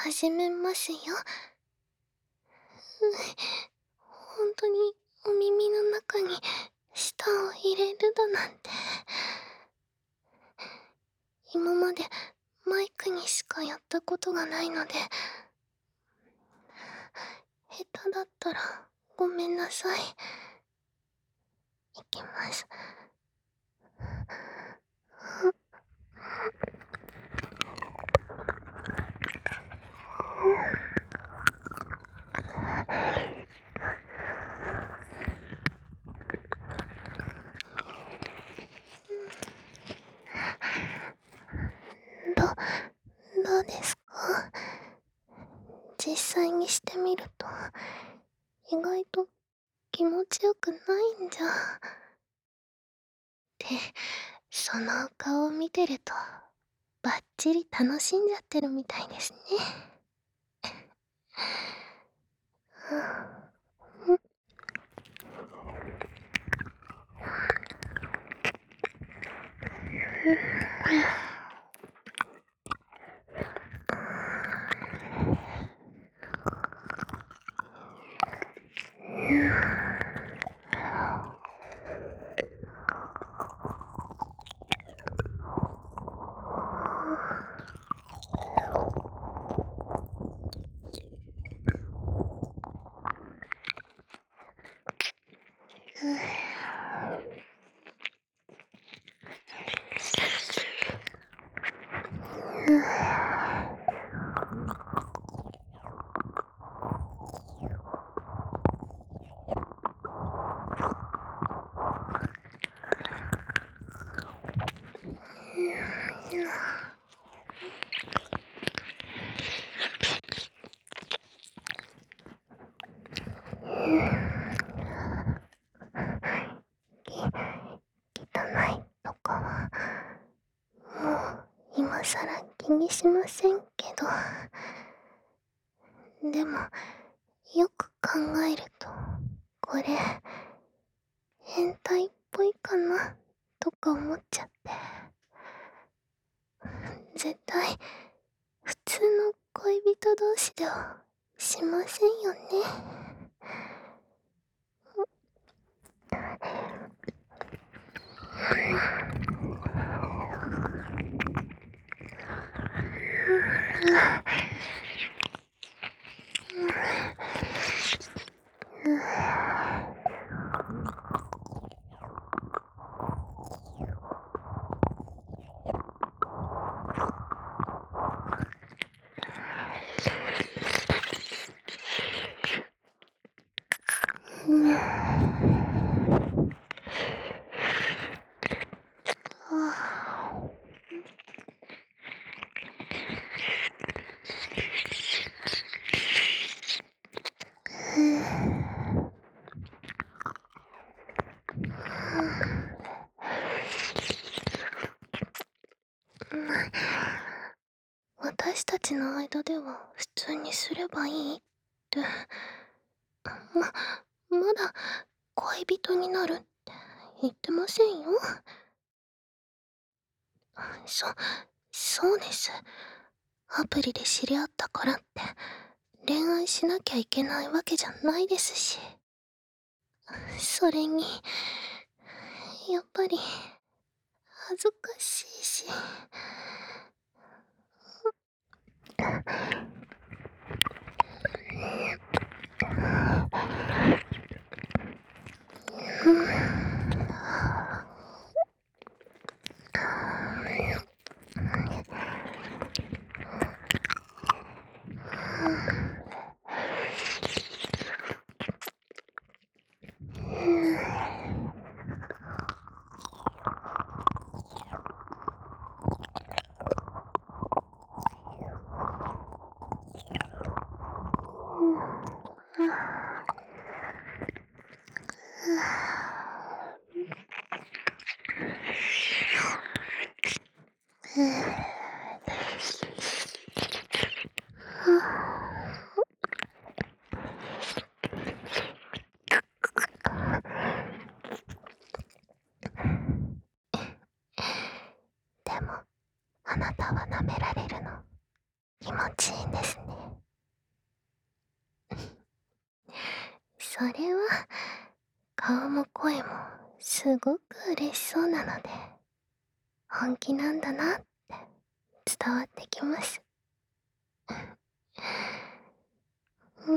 始めますよ。本当にお耳の中に舌を入れるだなんて。今までマイクにしかやったことがないので、下手だったらごめんなさい。いきます。どうですか？実際にしてみると意外と気持ちよくないんじゃ。で、そのお顔を見てるとバッチリ楽しんじゃってるみたいですね。汚いとかはもう今さら気にしませんけど、でもよく考えるとこれ変態っぽいかなとか思っちゃって、絶対普通の恋人同士ではしませんよね。私たちの間では普通にすればいいってまだ恋人になるって言ってませんよ。そうです。アプリで知り合ったからって恋愛しなきゃいけないわけじゃないですし。それにやっぱり恥ずかしいし。でもあなたは舐められるの気持ちいいんですね。 それは顔も声もすごく嬉しそうなので、本気なんだなって伝わってきます。うん。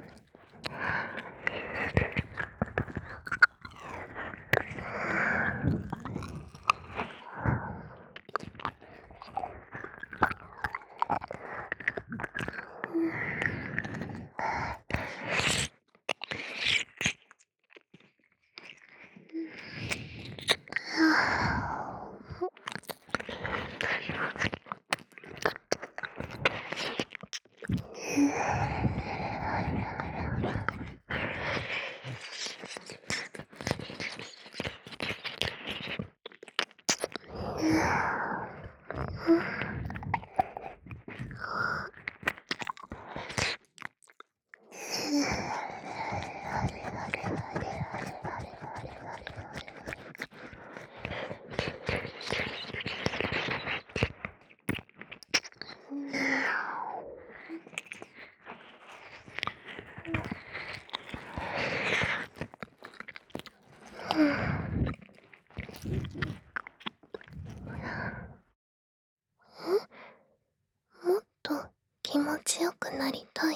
もっと気持ちよくなりたい？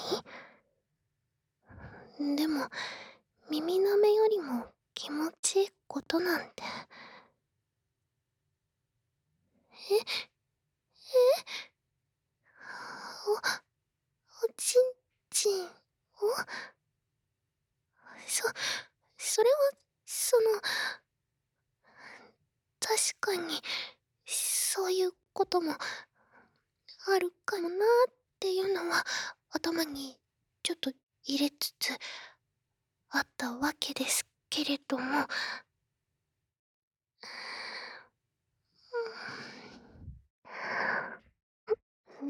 でも、耳舐めよりも気持ちいいことなんて。え、おちんちんを？そ、それは、確かに、そういうこともあるかもなっていうのは頭にちょっと入れつつあったわけですけれども、うん、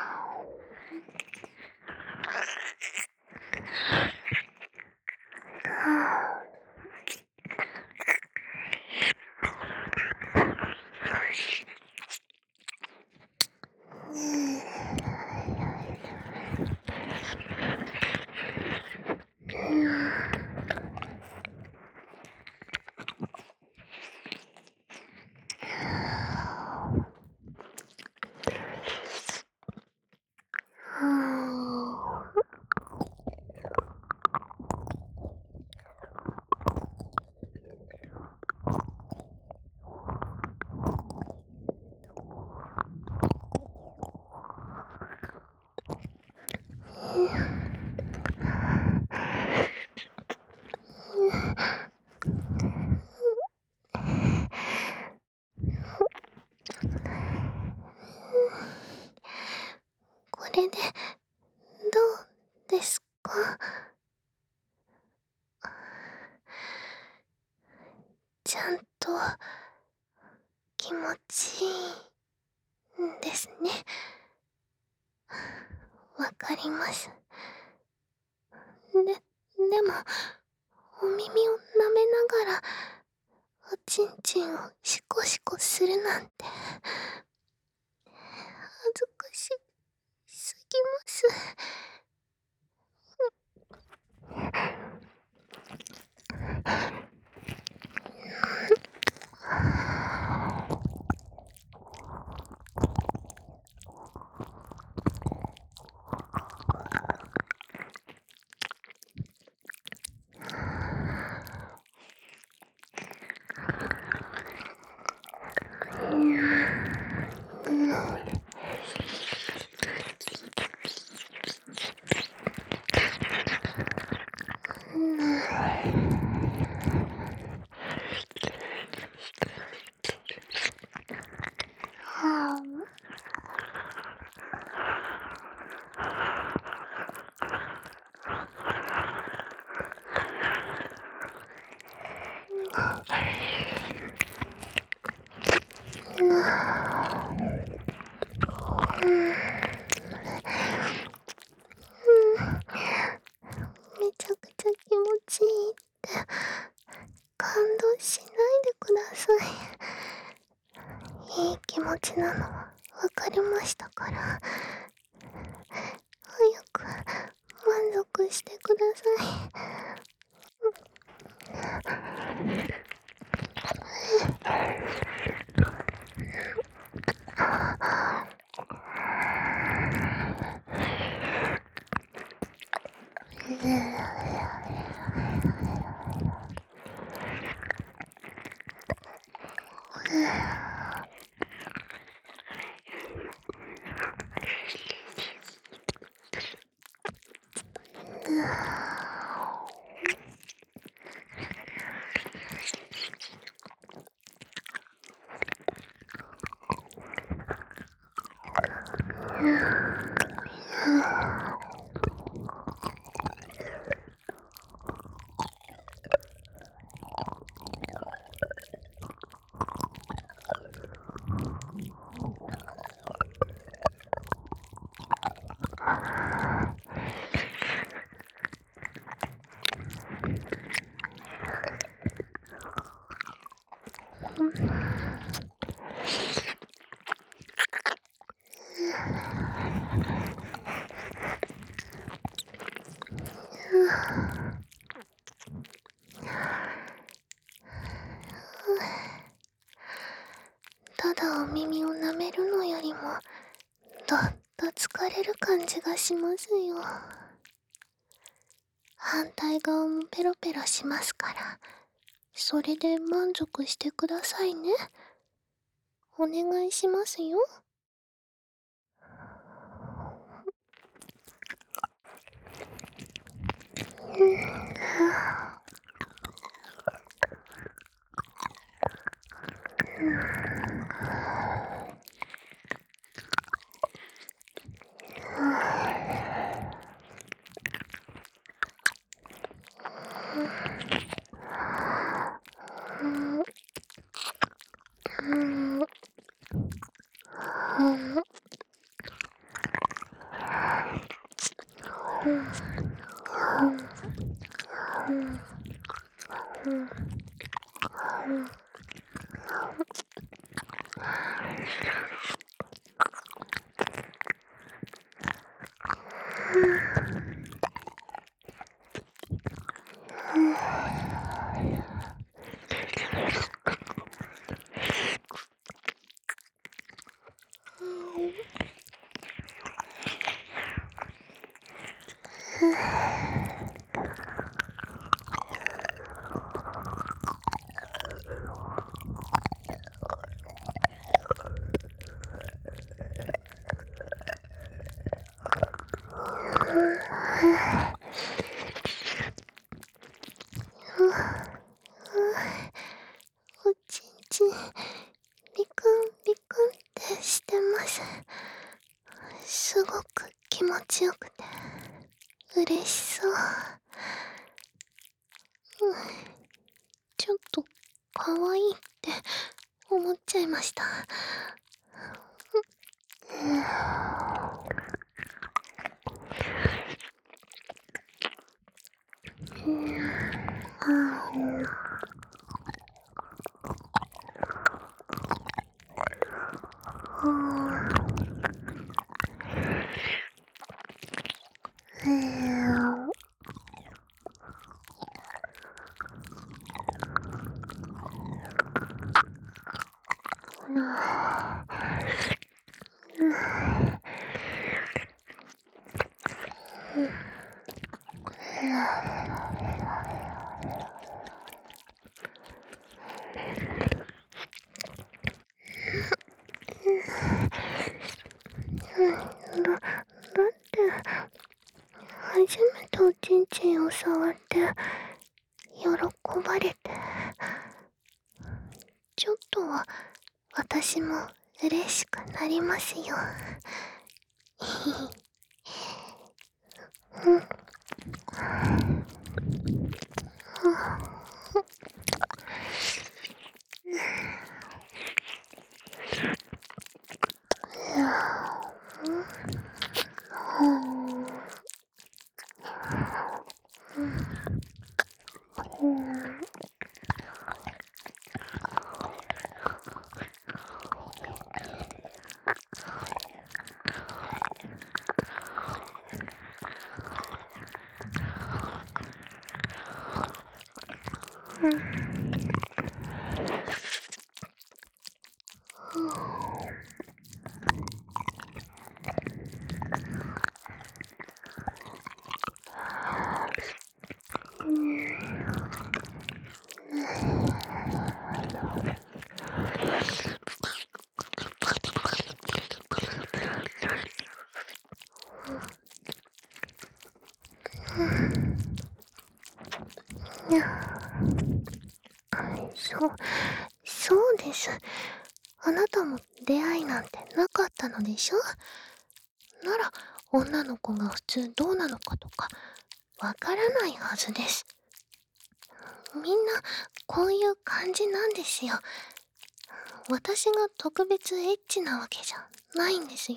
これでどうですか？ちゃんと気持ちいいんですね。わかります。でも、お耳を舐めながらおちんちんをシコシコするなんて恥ずかしすぎます。めちゃくちゃ気持ちいいって感動しないでください。いい気持ちなのはわかりましたから、早く満足してください。ただお耳を舐めるのよりもどっと疲れる感じがしますよ。反対側もペロペロしますから、それで満足してくださいね。お願いしますよ。おちんちんビクンビクンってしてます。すごく気持ちよくて嬉しそう。ちょっと可愛いって思っちゃいました。だって初めておちんちんを触って喜ばれて、ちょっとは私も嬉しくなりますよ。 そう、そうです。あなたも出会いなんてなかったのでしょ？なら、女の子が普通どうなのかとか、わからないはずです。みんな、こういう感じなんですよ。私が特別エッチなわけじゃないんですよ。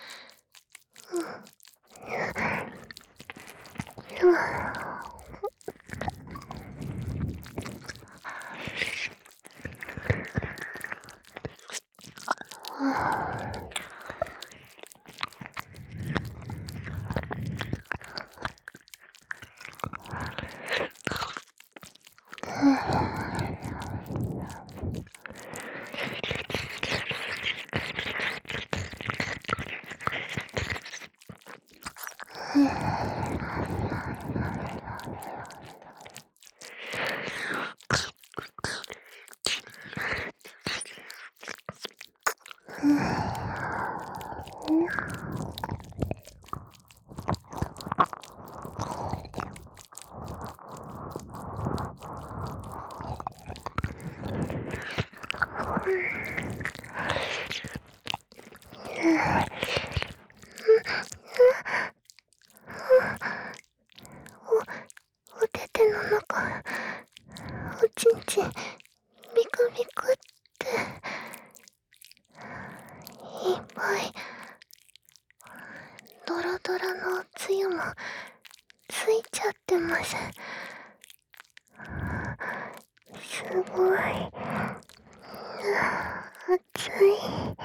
おてての中、おちんちん、ビクビクって、いっぱい、ドロドロのおつゆもついちゃってます。すごい、熱い。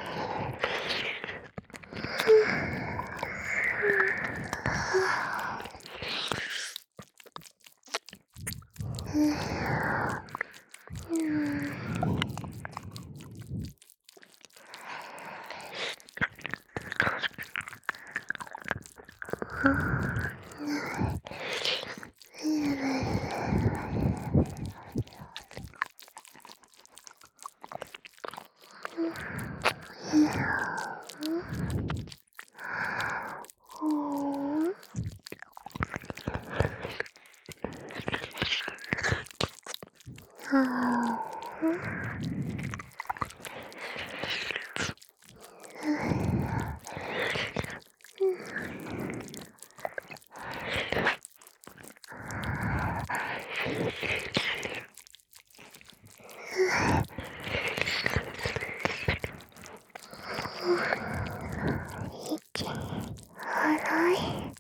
息荒い。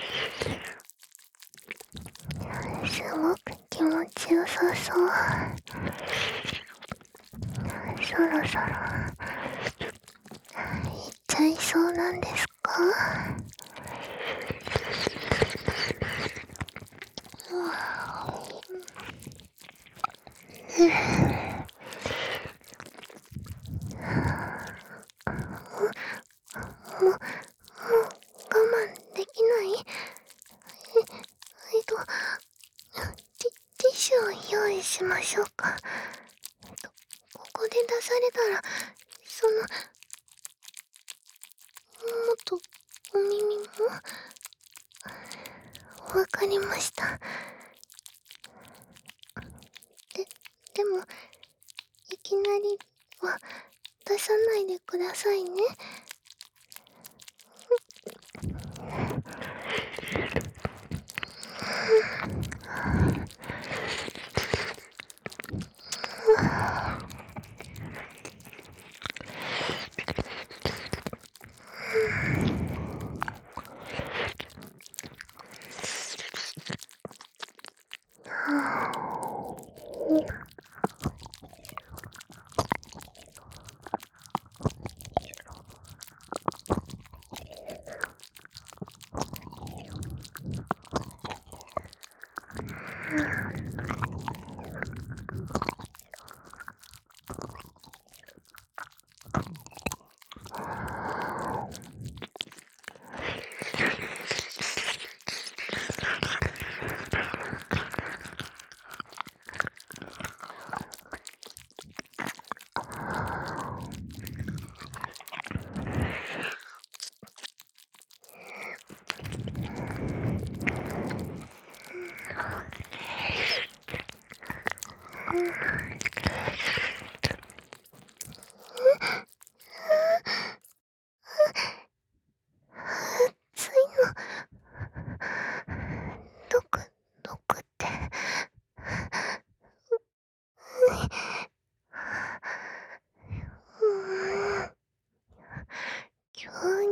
すごく気持ちよさそう。そろそろ行っちゃいそうなんですか？もう我慢できない？えっと、ティッシュを用意しましょうか。ここで出されたら、もっとお耳も。わかりました。で、でも、いきなりは出さないでくださいね。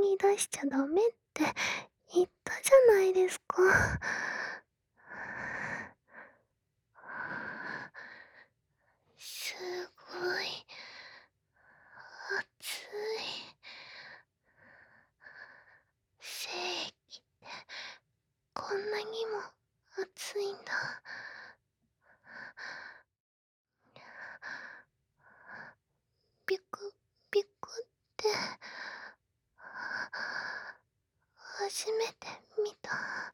み出しちゃダメって言ったじゃないですか。すごい熱い。精液ってこんなにも熱いんだ。ビクビクって初めて見た。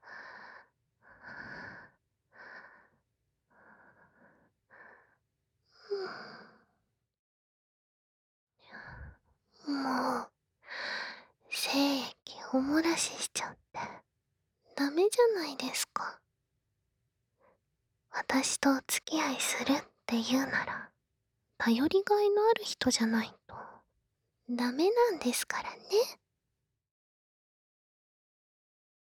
もう精液おもらししちゃってダメじゃないですか。私とお付き合いするって言うなら頼りがいのある人じゃないとダメなんですからね。